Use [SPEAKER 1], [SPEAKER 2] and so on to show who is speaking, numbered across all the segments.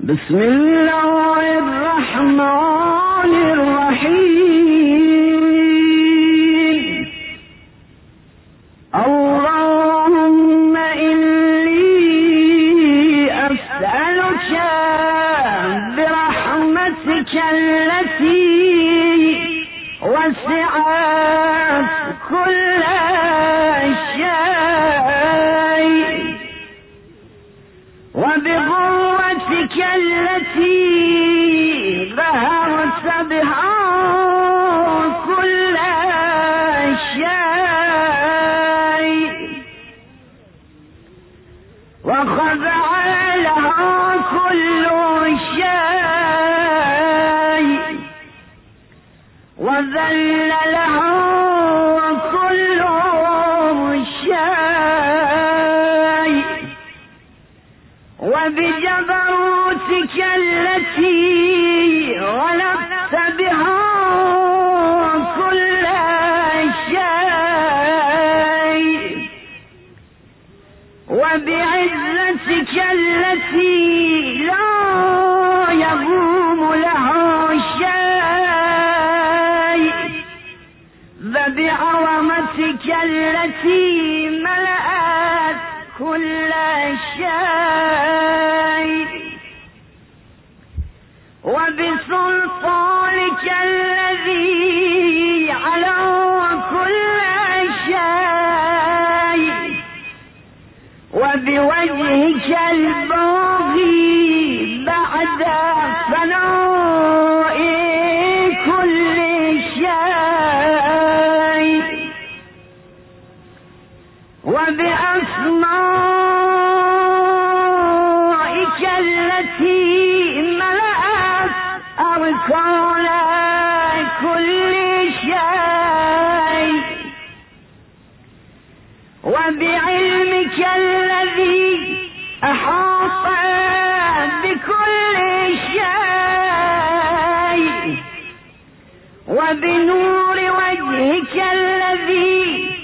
[SPEAKER 1] بسم الله الرحمن الرحيم. اللهم إني أسألك برحمتك التي وسعت كل شيء وبقوتك التي ظهرت بها كل شيء وخضع لها كل شيء وذل لها كل شيء وبجبروتك التي غلبت بها كل شيء وبعزتك التي لا يقوم لها شيء وبعظمتك التي ملأت كل شيء وبسلطانك الذي على كل شيء وبوجهك الباغي بعد فناء كل شيء وبأسمائك التي ملأت أركان كل شيء وبعلمك الذي أحاط بكل شيء وبنور وجهك الذي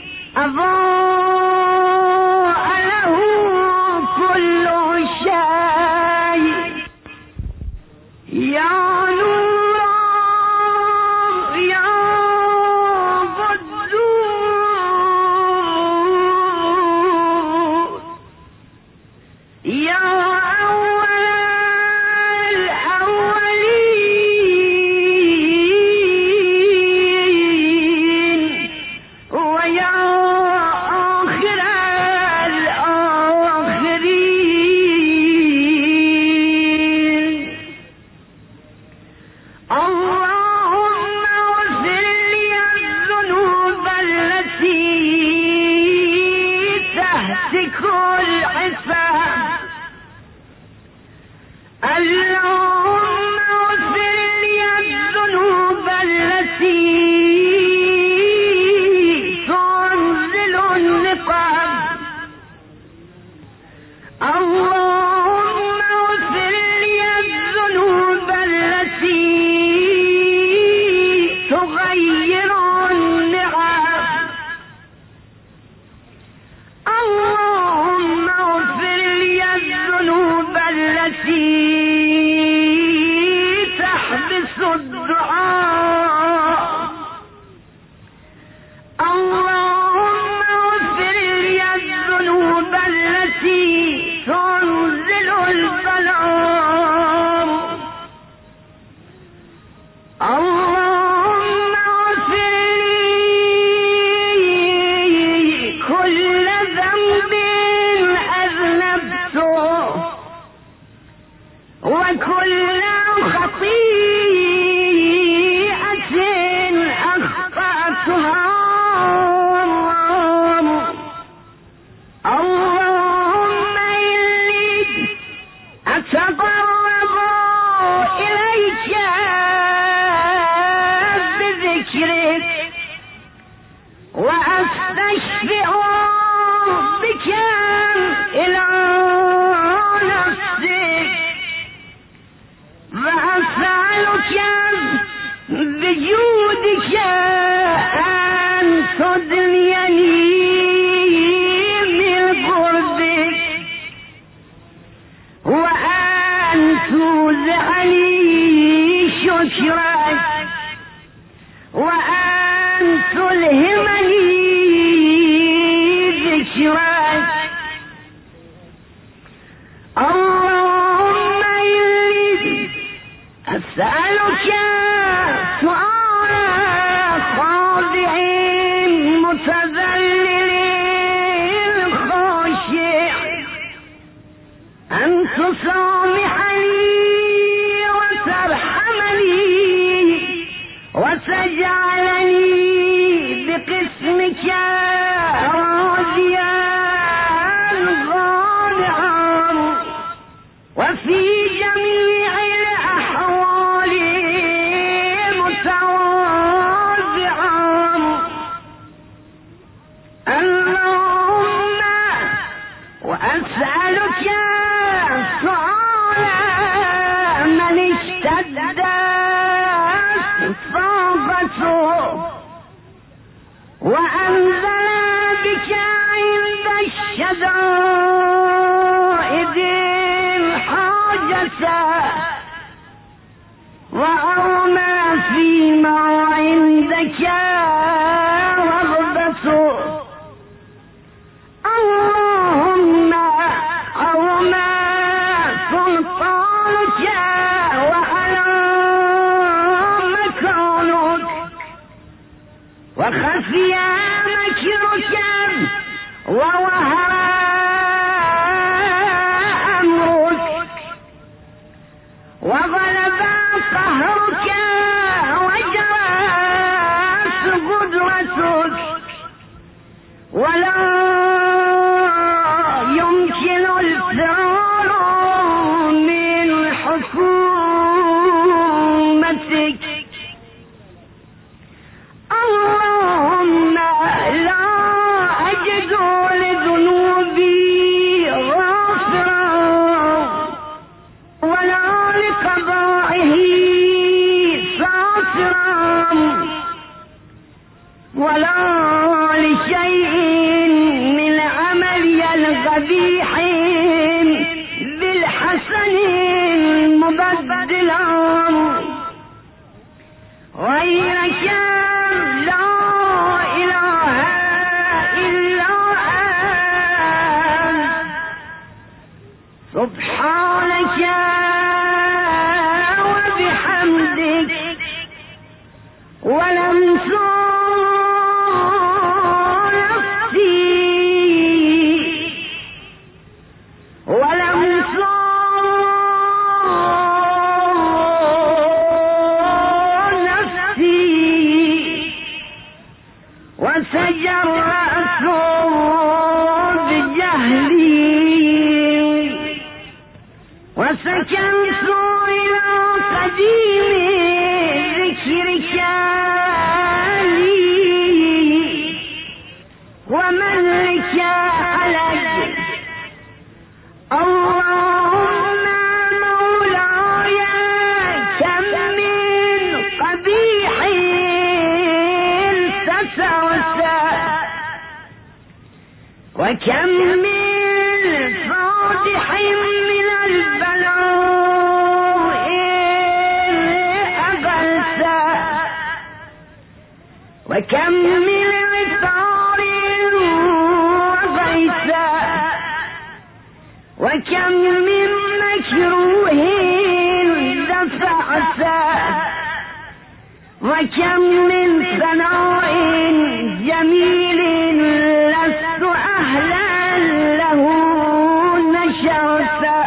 [SPEAKER 1] أضاء له كل شيء يا نور يا قدوس يا أول الأولين ويا آخر الآخرين. اللهم اغفر لي الذنوب التي تهتك العصام وأن توزعني شكرك وأن تلهمني ذكرك. اللهم إني أسألك سؤال خاضع متذلل خاشع أن تصامحني وترحمني وتجعلني بقسمك راضيا غانعا وفي جميع الأحوال متواضعا. اللهم وأسألك سؤال من اشتدت صعوبته وأنزل بك عند الشدائد الحاجة وأرمى فيما عندك رغبته. اللهم أرمى سلطانك وعلى مكانك وخفي مكرك ووهى أمرك وغلب قهرك وجرت قدرتك ولا يمكن الفرار من حكومتك. اللهم لا أجد لذنوبي غافرا ولا لقضائه ساترا ولا لشيء من عملي القبيح بالحسن مبدلا غيرك لا إله إلا أنت سبحانك وبحمدك ولمس وتجرأت بجهلي وسكنت إلى قديم ذكرك لي ومن لك علي. اللهم مولاي كم من قبيح سترسى وكم من فاضح من البلاء أغلسى وكم من عثار وغيثى وكم من مكروه دفعسى وكم من ثناء جميل لست أهلا له نشرسا.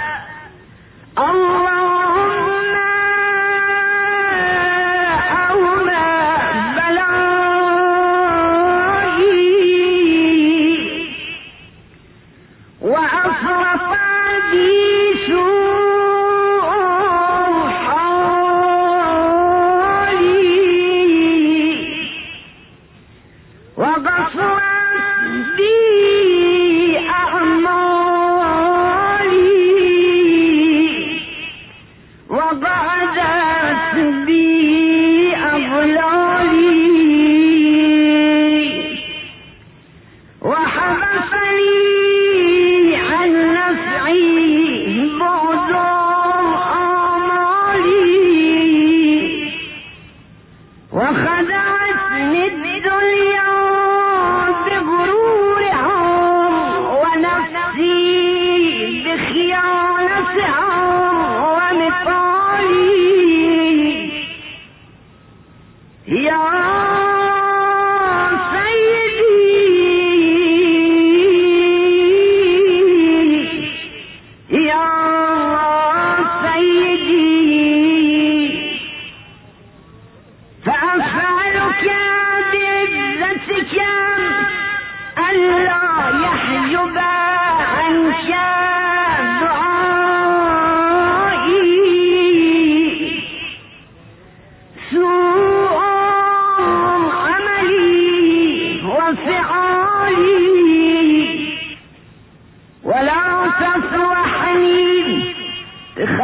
[SPEAKER 1] اللهم أومى بلائي وأفرط بي سوء حالي وغفر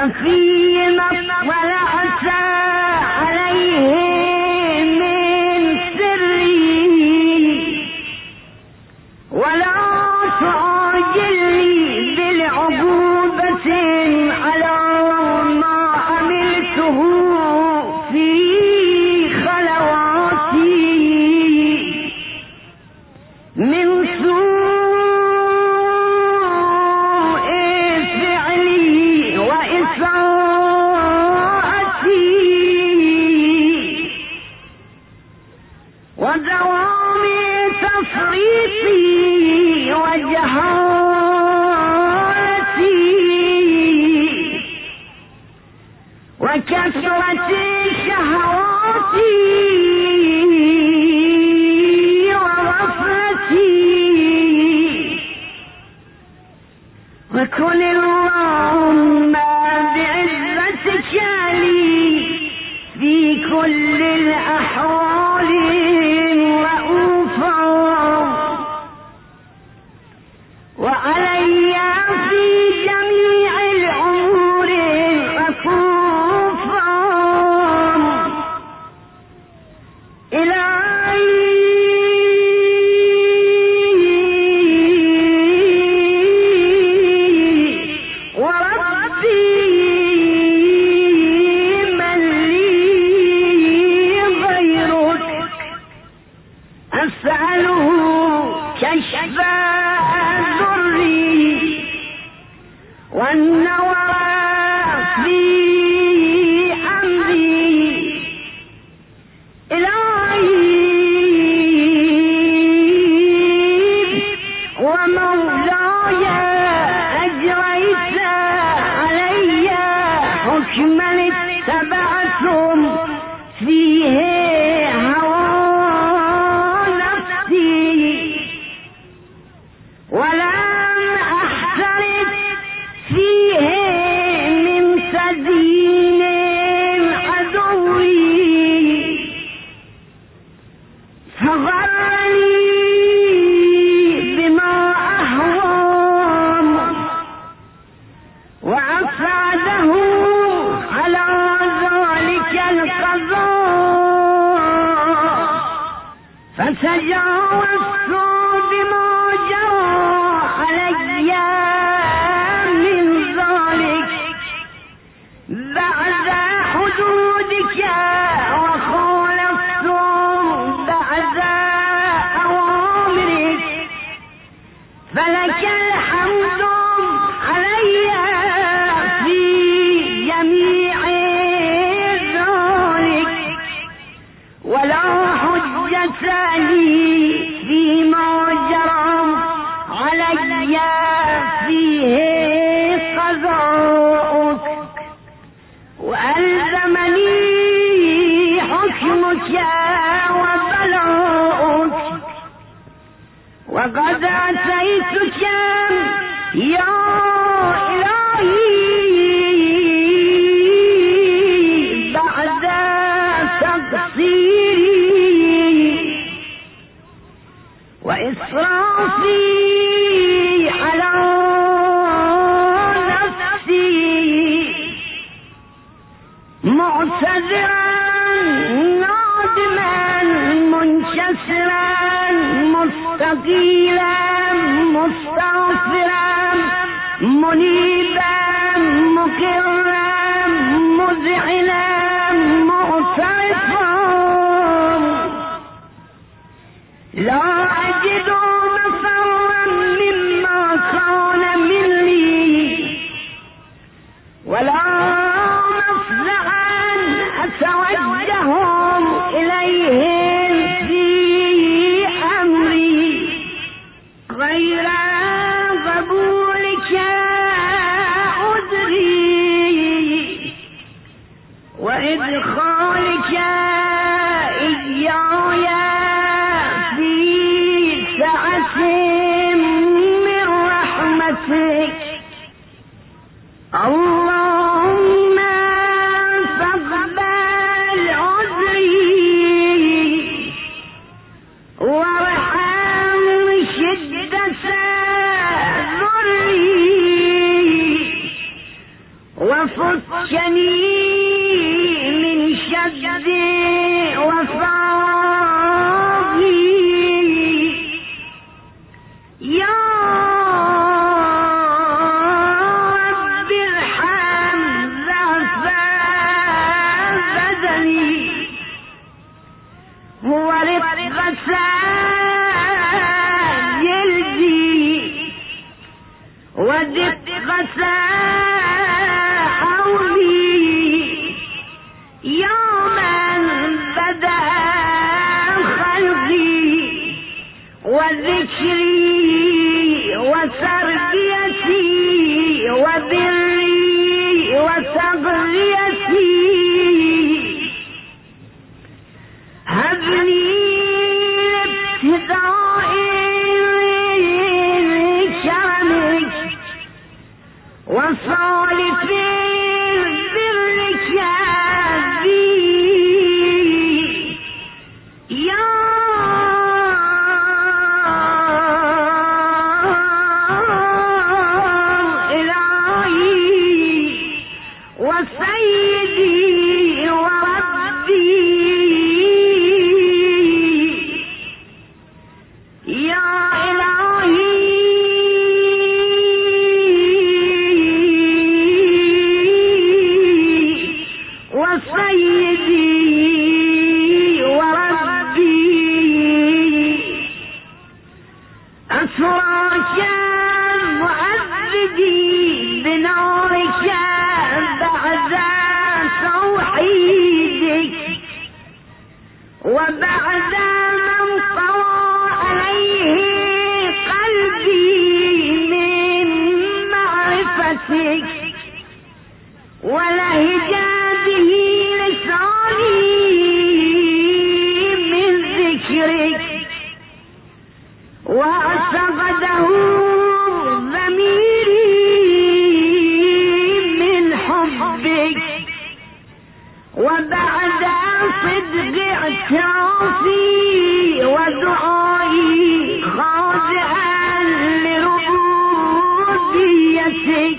[SPEAKER 1] ففيما اطلعت عليه من سري ولا تعجلني بالعقوبة على ما عملته في خلواتي من سوء فعلي وإساءتي ودوام تفريطي وجهالتي وكثرة شهواتي وكن اللهم بعزتك لي في كل الأحوال رؤوفا وعلي في جميع الأمور رؤوفا أسأله كشف ضري والنور في أمري إلهي ومولاي أجريت علي حكما اتبعتم فيه ولم أحترف فيه من تدين عدوي فغرني بما أهوام وأسعده على ذلك القضاء فتجاوزت بما جرى علي من ذلك بعد حدودك وخالفت بعد أوامرك فلك الحمد علي في جميع ذلك ولا حجة لي فيما جرى علي فيه قضاؤك وألزمني حكمك وبلاؤك وقد أتيتك يا إلهي بعد تقصيري وإسرافي على نفسي معتذرا نادما منكسرا مستقيلا مستغفرا منيبا مقرا مذعنا معترفا لا أجد مفرا مما كان مني ولا مفزعا أتوجه إليهم في أمري غير قبولك عذري وإدخالك إياي في سعة من رحمتك اللهم فاقبل عذري وارحم شدة ضري وفكني من شد وصابي يا رب ارحم ضعف بدني هو رقة جلدي ودقة حولي يا من بدأ خلقي وذكري وتربيتي وبري وتغذيتي هبني ابتداء كرمك وصالف برك بي يا إلهي وسيدي وربي يا إلهي وسيدي وربي أسراك مؤبدي بنارك بعد توحيدك وبعد من طوى عليه قلبي من معرفتك ولهجاته لساني من ذكرك واعتقده ضميري من حبك وبعد صدق اعترافي ودعائي خاضعا لربوبيتك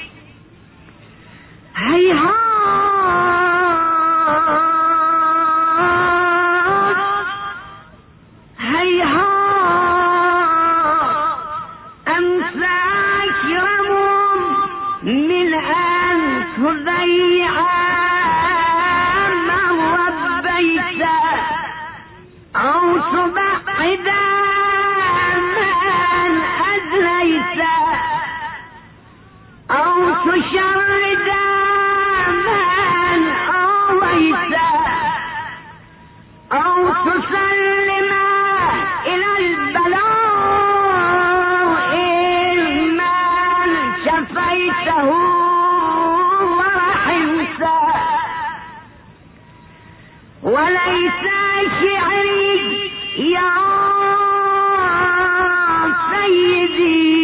[SPEAKER 1] هيهات هيهات أمساك رمم من أن تضيع من ربيت أو تبعد من أذليت أو تشرد من آويت أو تسلم إلى البلاء من شفيته ورحمته وليس شعري يا سيدي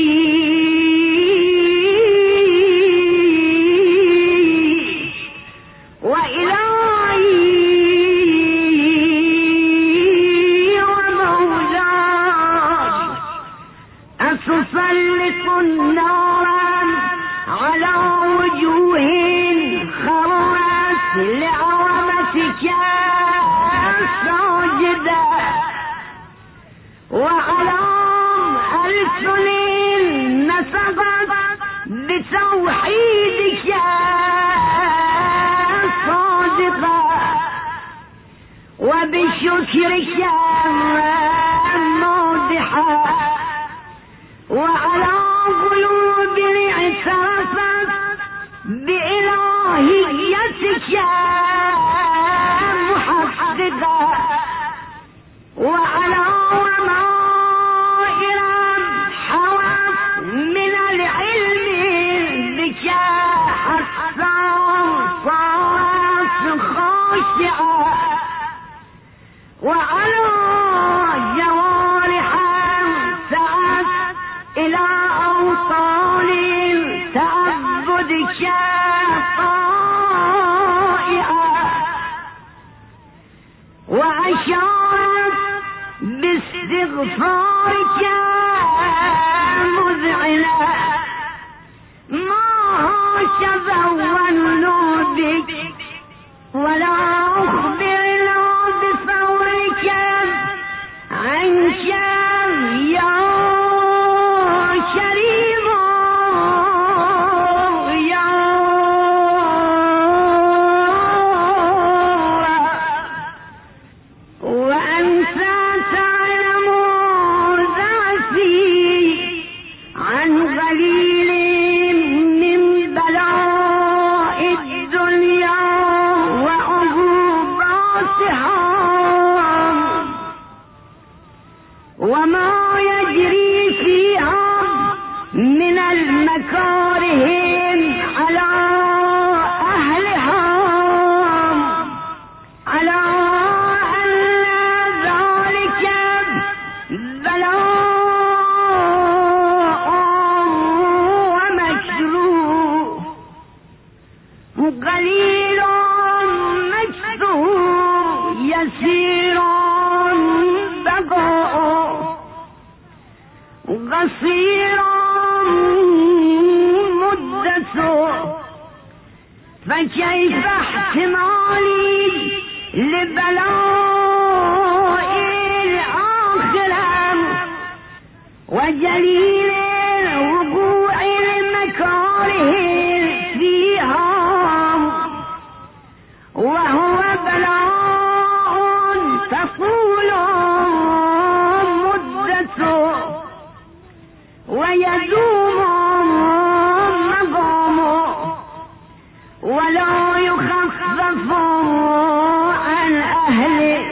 [SPEAKER 1] تسلط النار على وجوه خرت لعظمتك ساجدة وعلى ألسن نسقت بتوحيدك صادقة وبشكرك مادحة وعلى قلوب اعترفت بإلهيتك محققة وعلى ضمائر حوت من العلم بك حتى صارت خاشعة وعلى جوارح سعت إلى أوطان تعبدك طائعة وأشارت باستغفارك مذعنة ما تزولوا بك ولا أخبرنا بفورك عنك يا كريم يا وأنت تعلم ذاتي عن غليل من بلاء الدنيا وعقوباتها وما يجري فيها من المكاره على أهلها على أن ذلك بلاء ومكروه قليل مكروه يسير بقاء قصير مدته فكيف احتمالي لبلاء الآخرة وجليل وقوع المكاره فيها وهو بلاء تطول مدته ويدوم مقامه ولا يخفف عن أهله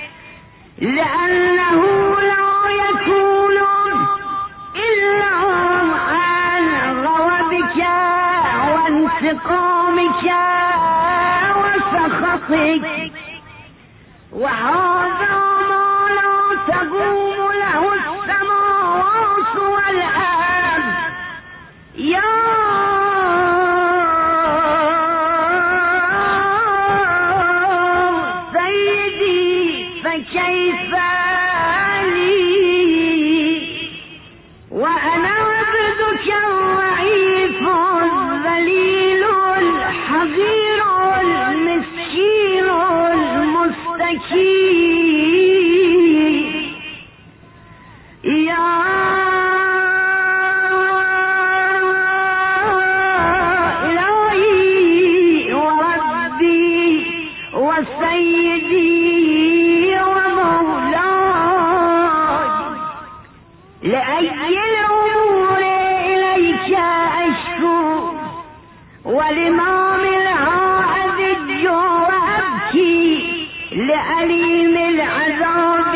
[SPEAKER 1] لأنه لا يكون إلا عن غضبك وانتقامك وسخطك وهذا ما لا تقوم له السماوات والأرض يا سيدي فكيف لي وأنا عبدك الضعيف الذليل الحقير المسكين المستكين يا إلهي وربي وسيدي ومولاي لأي الأمور إليك أشكو ولما منها أذج وأبكي لأليم العذاب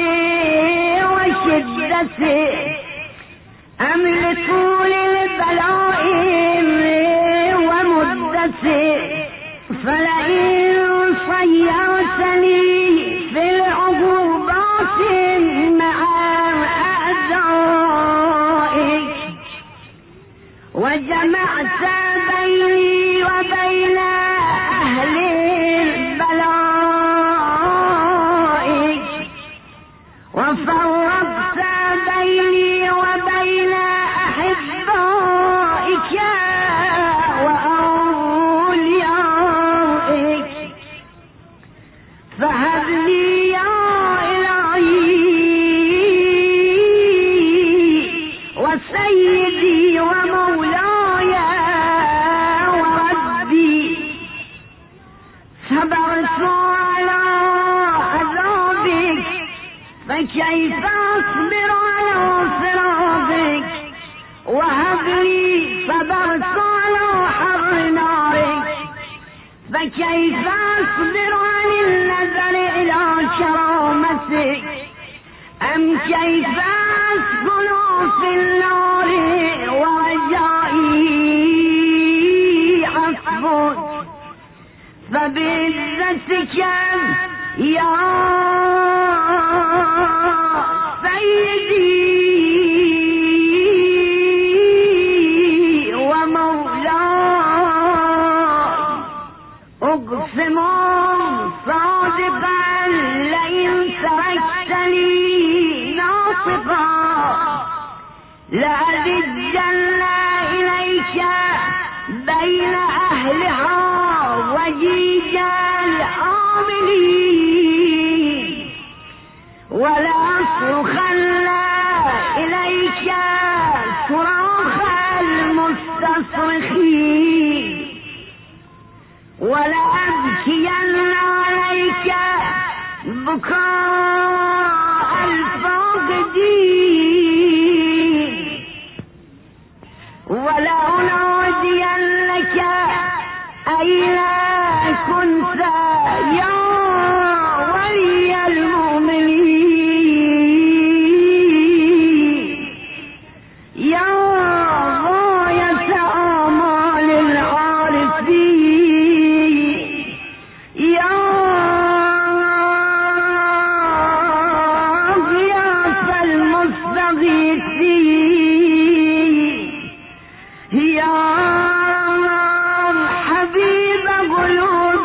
[SPEAKER 1] وشدته أم لطول البلاء ومدته فلئن صيرتني في العقوبات مع أعدائك وجمعت بيني وبين أهل البلاء وفرقت بيني وبين أحبائك وأوليائك فهب لي يا إلهي وسيدي ومولاي وربي صبرت على عذابك فكيف أصبر على صراطك وهب لي صبرت على حر نارك فكيف أصبر عن النظر إلى كرامتك أم كيف أسكن في النار ورجائي عصفك فبعزتك يا سيدي ومولاي أقسم صادقا لئن تركتني ناطقا لأذجن إليك بين ضجيج العاملين ولا أصرخن إليك صراخ المستصرخين ولا أبكين عليك بكاء الفاقدين ولا أنادينك أين كنت يا ولي المؤمنين يا غاية آمال العارفين يا غياث المستغيثين يا حبيب قلوب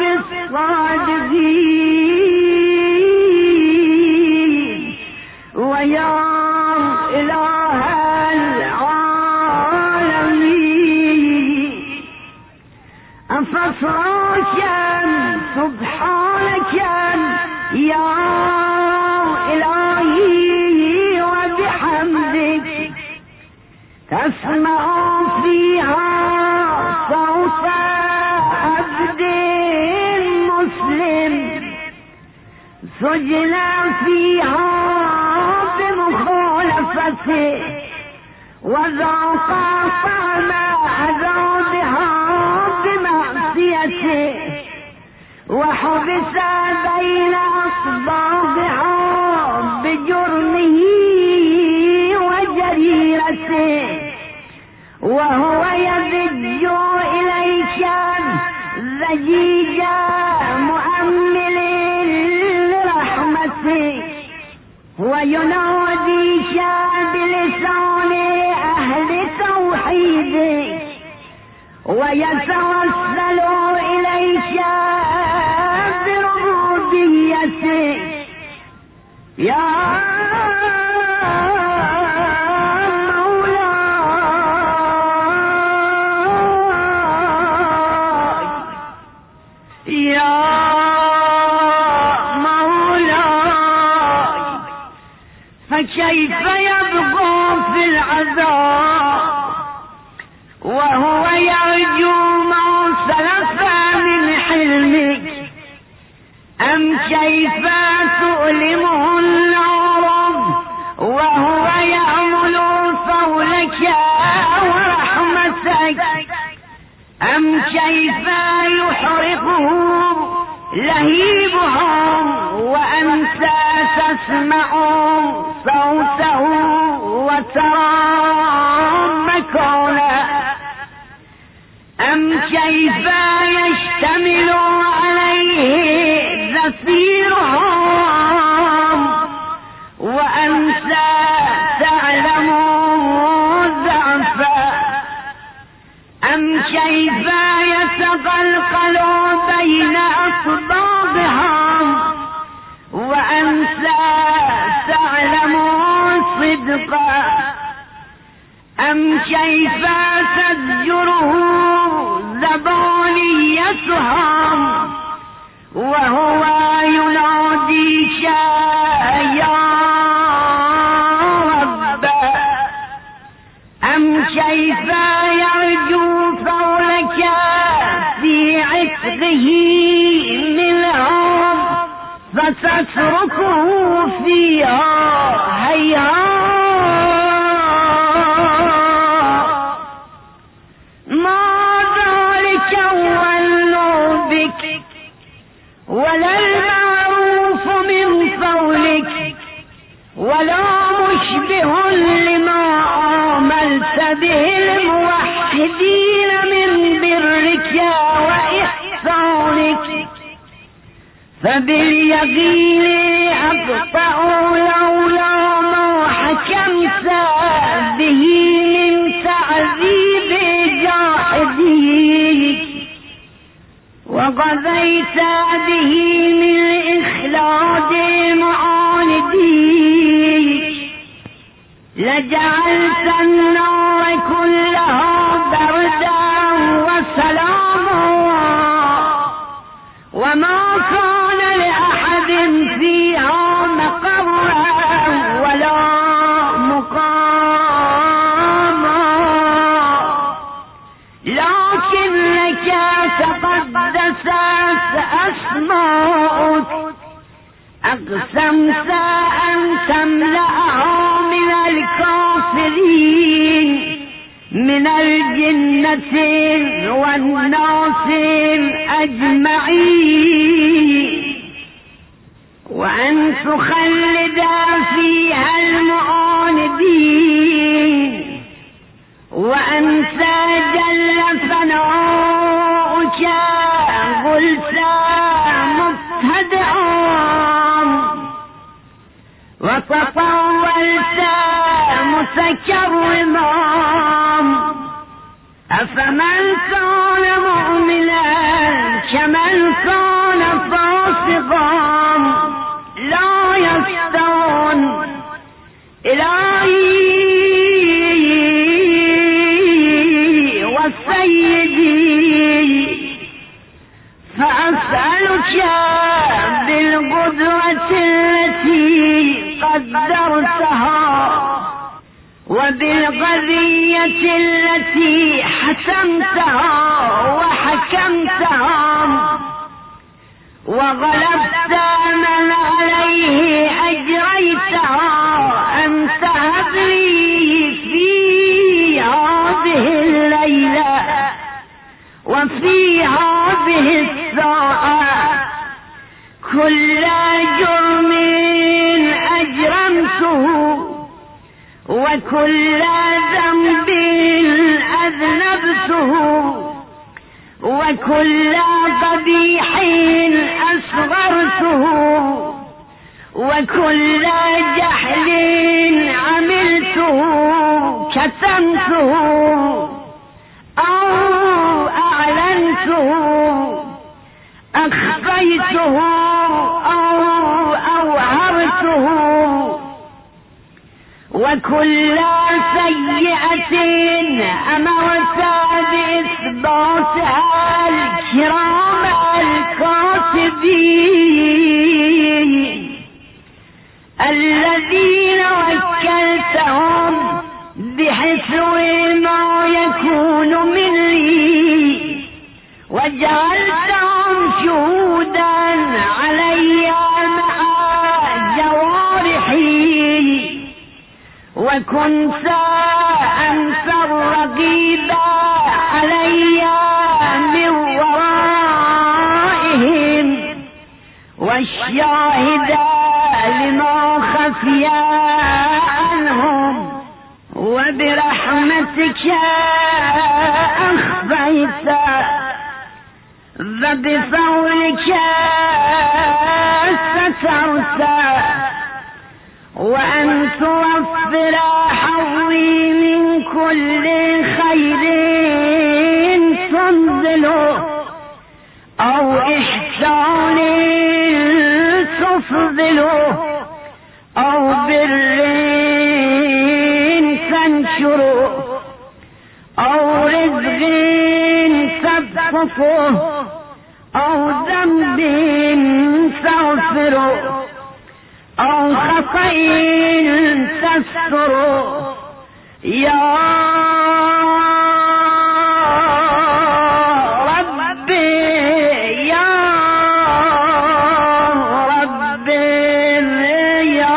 [SPEAKER 1] الصادقين ويا إله العالمين أفصاكا سبحانك يا إلهي وبحمدك تسمع فيها صوت عبد مسلم سجن فيها بمخالفته وذاق طعم عذابها بمعصيته وحبس بين أصباغها بجرمه وجريرته وهو يضج إليك ضجيج مؤمل لرحمته ويناديك بلسان أهل توحيدك ويتوسل إليك بربوبيتك يا فكيف يبقى في العذاب وهو يرجو ما سلف من حلمك أم كيف تؤلمه النار وهو يأمل فولك ورحمتك أم كيف يحرقه لهيبهم وأنت تسمع صوته وترى مكانه أم كيف يشتمل عليه زفيرهم وأنت تعلم ضعفه أم كيف يتقلقل بين أصباغهم وأنت تعلم صدقه أم كيف تزجره زبانيتهم وهو يناديك يا رب أم كيف يرجو فولك في عتقه منهم فتتركه فيها هيهات ما ذلك ولوا بك ولا المعروف من فولك ولا مشبه لما عاملت به الموحدين من برك وإحسانك فباليقين أقطع لولا ما حكمت به من تعذيب جاحديك وقضيت به من إخلاد معانديك لجعلت النار كلها بردا وسلاما ولكنك تقدست أسماؤك أقسمت أن تملأها من الكافرين من الجنة والناس أجمعين، وأن تخلد فيها المعاندين، وأنت جل ثناؤك قلت مبتدعا وتطولت متكرما. أفمن كان مؤمنا كمن كان فاسقا لا يستوون. إلهي وسيدي فأسألك بالقدرة التي قدرتها وبالقضية التي حسمتها وحكمتها وغلبت من عليه أجريتها، أن تهب لي في هذه الليلة وفي هذه الساعة كل جرم أجرمته وكل ذنب أذنبته وكل قبيح أصغرته وكل جهل عملته كتمته أو أعلنته أخفيته أو أوهرته، وكل سيئة أمرت بإثباتها الكرام الكاتبين الذين وكلتهم بحسب ما يكون مني وجعلتهم شهودا علي مع جوارحي، وكنت أنت الرقيب علي من ورائهم والشاهد لما خفي عنهم، وبرحمتك أخفيت وبفضلك سترت، وأن توفر حظي من كل خير تنزله أو إحسان تفضله أو بر تنشره أو رزق تبسطه أو ذنب تغفره أو خطأ تستره يا ربي يا ربي يا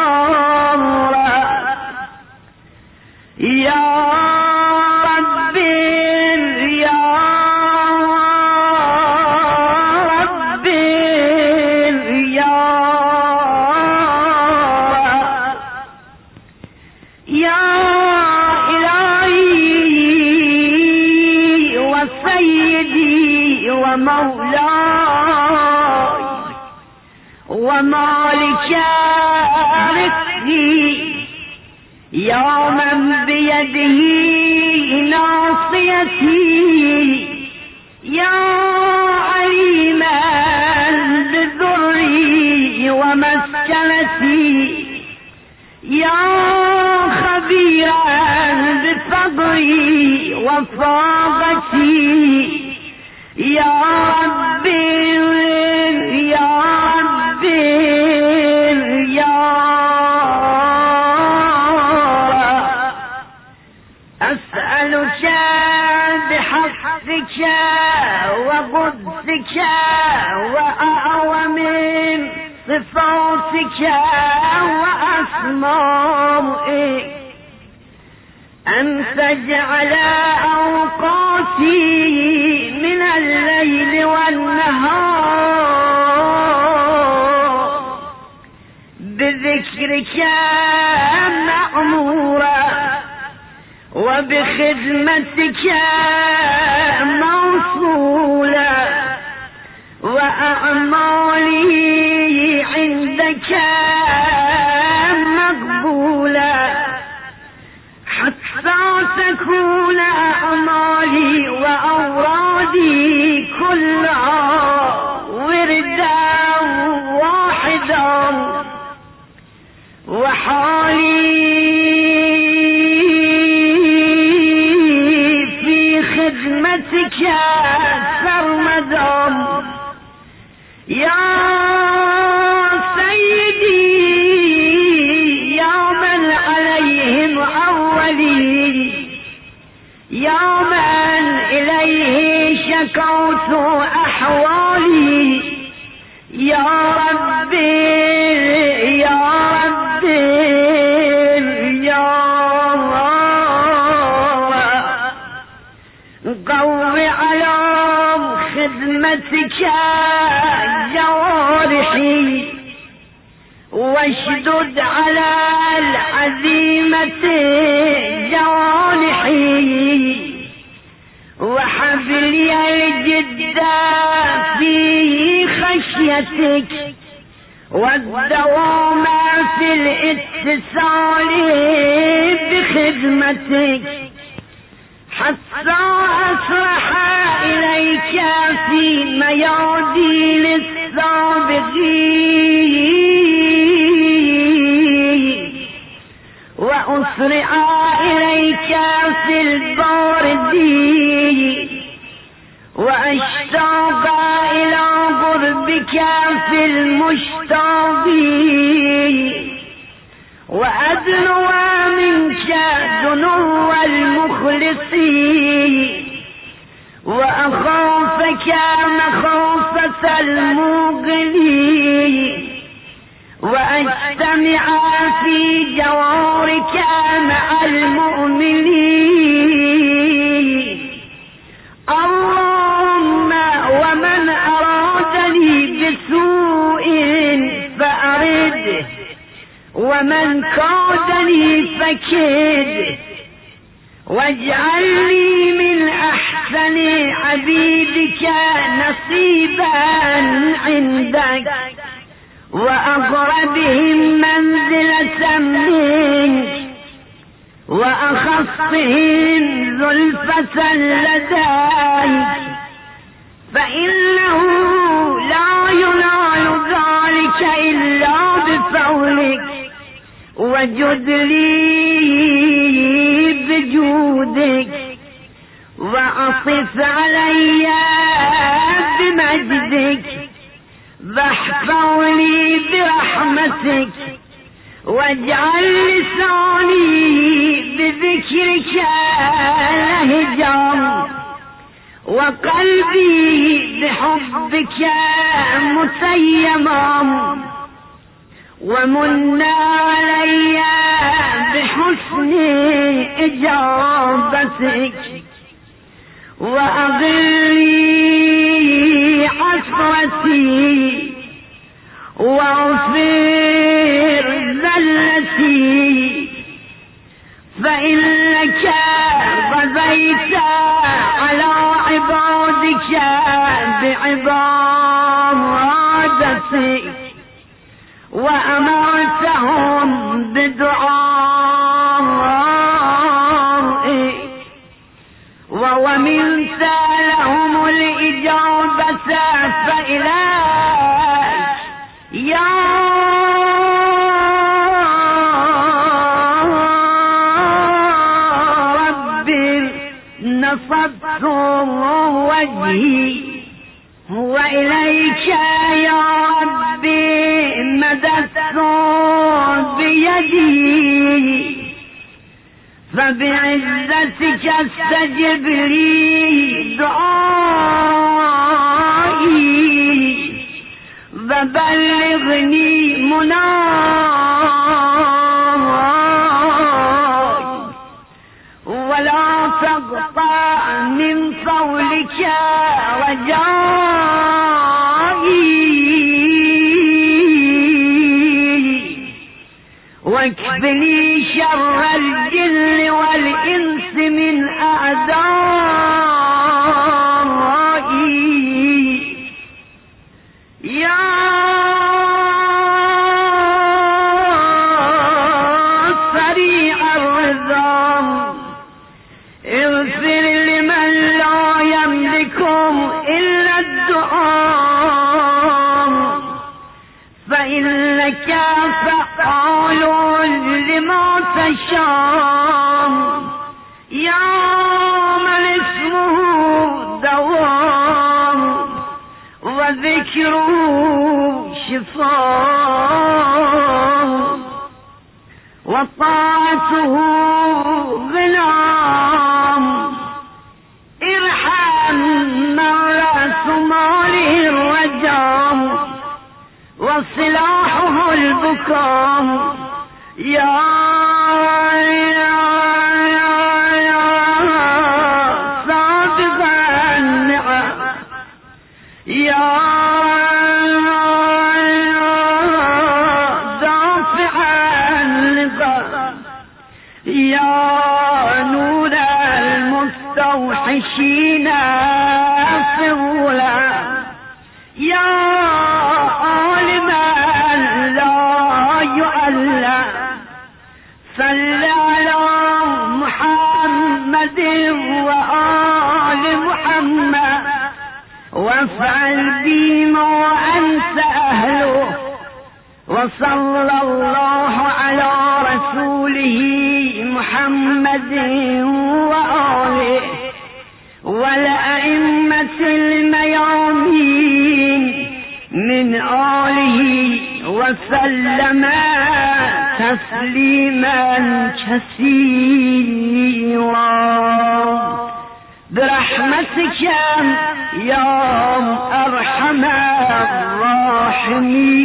[SPEAKER 1] رب يا مولاي ومالك رزقي يا من بيده ناصيتي يا عليما بذري ومسكنتي يا خبيرا بفضلي وفاقتي يا ربي يا ربي يا رب أسألك بحقك وقدسك وأعظم صفاتك وأسمائك أن تجعل أوقاتي من الليل والنهار بذكرك مأمورا وبخدمتك موصولا وأعمالي عندك مقبولا حتى تكون أعمالي وأورادي كلها وردا واحدا وحالي في خدمتك سرمدا يا سيدي يا من عليهم أولي يا من إليه شكوت أحوالي يا ربي يا ربي يا قوي على خدمتك جوارحي واشدد على العزيمة جوانحي وحبلي الجد في خشيتك والدوام في الاتصال بخدمتك حتى أسرح إليك في ميادين السابقين وأسرع إليك في الباردين وأشتاق إلى قربك في المشتاقين وأدنو منك دنو المخلصين وأخافك مخافة الموقنين وأجتمع في جوارك مع المؤمنين اللهم ومن أرادني بسوء فأرده ومن كادني فكده واجعل لي من أحسن عبيدك نصيبا عندك وأقربهم منزلة منك وأخصهم زلفة لديك فإنه لا ينال ذلك إلا بفضلك وجد لي بجودك وأصف علي بمجدك واحفظني برحمتك واجعل لساني بذكرك لهجا وقلبي بحبك متيما ومن علي بحسن إجابتك وأغلي عصرتي واغفر ذلتي فإنك غزيت على عبادك بعبادتك وأمرتهم بدعائك وومنت لهم الإجابة فإليك يا رب نصبت وجهي وإليك يا ربي مددت بيدي فبعزتك استجب لي دعائي وبلغني مناي ولا تقطع من قولك رجائي واكفني شر الجن والإنس من أعدائي يا سريع الرضا اغفر لمن لا يملكم إلا الدعاء فإنك فعال لما تشاء يا من اسمه دواء وذكره شفاء وطاعته غنام ارحم من رأس ماله الرجام وصلاحه البكاء يا سابق النعم يا دافع النقم يا نور المستوحشين في الظلام يا عالما لا يعلم صل على محمد وآل محمد وافعل بما أنت أهله وصلى الله على رسوله محمد وآله والأئمة الميامين من آله وسلم تسليما كثيرا برحمتك يا أرحم الراحمين.